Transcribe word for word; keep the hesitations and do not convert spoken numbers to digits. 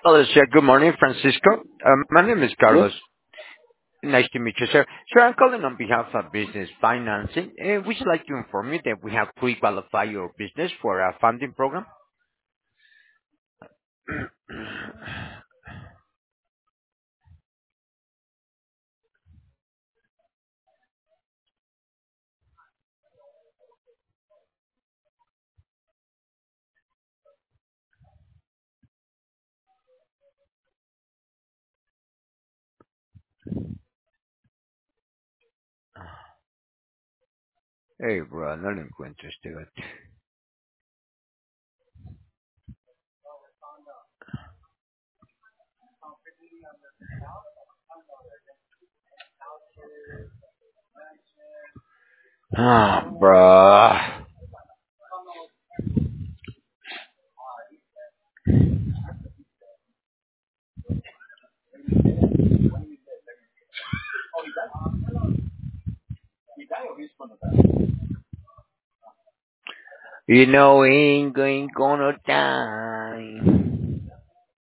Hello, sir. Good morning, Francisco. Um, My name is Yes. Carlos. Nice to meet you, sir. Sir, I'm calling on behalf of Business Financing. Uh, We'd like to inform you that we have pre-qualified your business for a funding program. Hey, bro, no le encuentro este gato. Ah, bro. You know, ain't going gonna die.